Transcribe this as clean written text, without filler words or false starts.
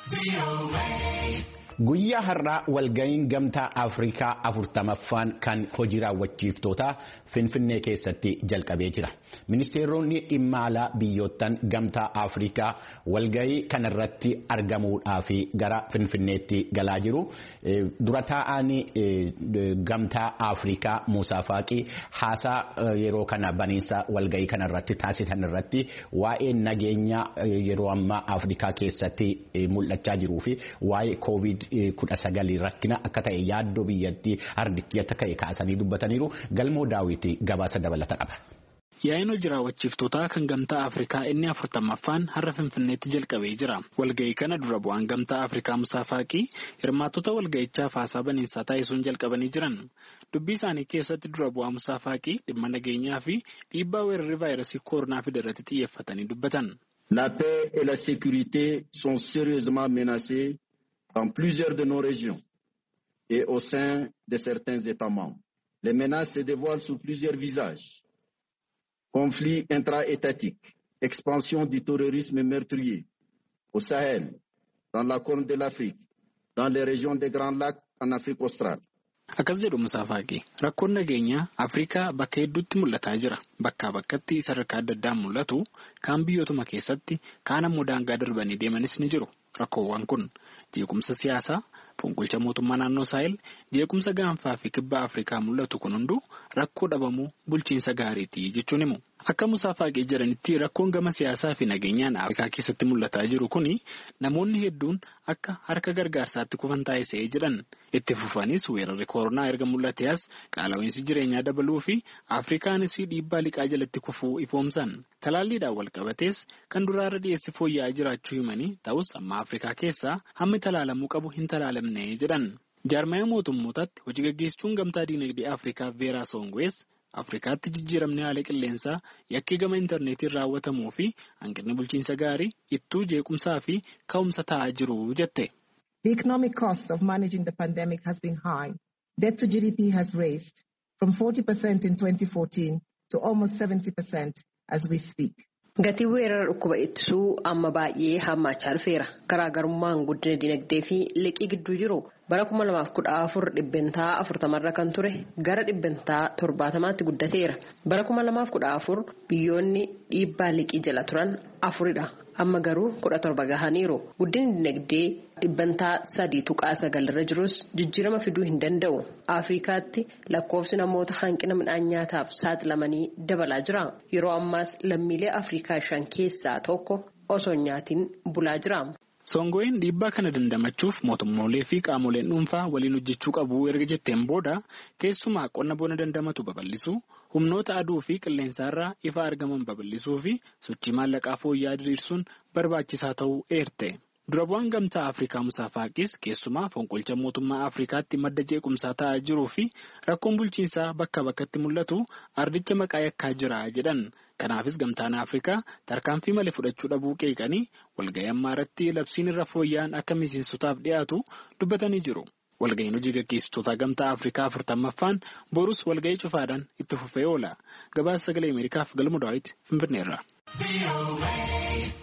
Guyyaa har'aa walga'iin gamtaa Afrikaa 40ffaan kan hojii raawwachiiftootaa Finfinnee keessatti jalqabee jira. Ministeeronni dhimma alaa biyyoottan gamtaa Afrikaa walga'ii kanarratti argamuudhaaf gara Finfinneetti galaa jiru. Dura taa'aan gamtaa Afrikaa Muusaa Faaqii haasaa yeroo kana baniinsa walga'ii kanarratti taasisan irratti waa'ee nageenya yeroo ammaa Afrikaa keessatti mul'achaa jiruu fi waa'ee COVID-19 rakkina akka ta'e yaaddoo biyyattii ardittii akka ta'e kaasanii dubbataniiru. Galmoo Daawwitii gabaasa dabalata qaba. Yaa'in hojii raawwachiiftootaa kan gamtaa Afrikaa inni 40ffaan har'a Finfinneetti jalqabee jira. Walga'ii kana dura bu'aan gamtaa Afrikaa Muusaa Faaqii hirmaattota walga'ichaaf haasaa baniinsaa taasisuun jalqabanii jiran. Dubbii isaanii keessatti dura bu'aa Muusaa Faaqii dhimma nageenyaa fi dhiibbaa weerarri vaayirasii koronaa fide irratti xiyyeeffatanii dubbatan. La paix et la sécurité sont sérieusement menacées dans plusieurs de nos régions et au sein de certains États membres. Les menaces se dévoilent sous plusieurs visages. Conflits intra-étatiques, expansion du terrorisme meurtrier au Sahel, dans la Corne de l'Afrique, dans les régions des Grands Lacs en Afrique australe. Akkas jedhu Muusaa Faaqii rakkoon nageenyaa Afrikaa bakka hedduutti mul'ataa jira. Bakkaa bakkatti sadarkaa adda addaan mul'atu kaan biyyootuma keessatti kaan ammoo daangaa darbanii deemanis ni jiru. Rakkoowwan kun jeequmsa siyaasaa, fonqolcha mootummaa naannoo Saahel, jeequmsa gaanfaa fi kibba Afrikaa mul'atu kun hunduu rakkoo dhabamuu bulchiinsa gaariitii jechuun himu. Akka Muusaa Faaqii jedhanitti rakkoon gama siyaasaa fi nageenyaan Afrikaa keessatti mul'ataa jiru kuni namoonni hedduun akka harka gargaarsaatti kufan taasisee jedhan. Itti fufanis weerarri koronaa erga mul'atee as qaala'iinsi jireenyaa dabaluu fi Afrikaanis dhiibbaa liqaa jalatti kufuu ifoomsan. Talaalliidhaan wal qabatees kan duraarra dhiyeessi fooyya'aa jiraachuu himanii ta'us amma Afrikaa keessaa hammi talaalamuu qabu hin talaalamne jedhan. Jaarmaya mootummootaatti hojii gaggeessituun gamtaa diinagdee Afrikaa Veeraa Soongwees Afrikaatti jijjiiramni haala qilleensaa yakkii gama intarneetiin raawwatamuu fi hanqinni bulchiinsa gaarii ittuu jeequmsaa fi ka'umsa ta'aa jiru jette. The economic cost of managing the pandemic has been high. Debt to GDP has raised from 40% in 2014 to almost 70% as we speak. Gatii weerara dhukkuba ittisuu amma baay'ee hammaachaa dhufeera. Garaagarummaan guddina dinagdee fi liqii gidduu jiru bara 2014 dhibbentaa 40 kan ture gara dhibbentaa 70tti guddateera. Bara 2014 biyyoonni dhiibbaa liqii jala turan 4dha. Amma garuu 17 gahaniiru. Guddinni dinagdee dhibbentaa 3.9 irra jirus jijjiirama fiduu hin danda'u. Afrikaatti lakkoofsi namoota hanqina midhaan nyaataaf saaxilamanii dabalaa jira. Yeroo ammaas lammiilee Afrikaa 5 keessaa tokko osoo nyaatiin bulaa jira. Soongween dhiibbaa kana dandamachuuf mootummoolee fi qaamoleen dhuunfaa waliin hojjechuu qabu erga jetteen booda keessumaa qonna bona dandamatu babal'isuu, humnoota aduu fi qilleensaarraa ifa argaman babal'isuu fi sochii maallaqaa fooyya'aa diriirsuun barbaachisaa ta'uu eerte. Dura bu'aan gamtaa Afrikaa Muusaa Faaqiis keessumaa fonqolcha mootummaa Afrikaatti madda jeequmsaa ta'aa jiruu fi rakkoon bulchiinsaa bakka bakkatti mul'atu ardicha maqaa yakkaa jira jedhan. Kanaafis gamtaan Afrikaa tarkaanfii malee fudhachuu dhabuu qeeqanii walga'ii ammaa irratti labsiin irra fooyya'an akka miseensotaaf dhiyaatu dubbatanii jiru. Walga'iin hojii gaggeessitoota gamtaa Afrikaa 40ffaan borus walga'ii cufaadhaan itti fufee oola. Gabaasa sagalee Ameerikaaf Galmoo Daawit Finfinneerra.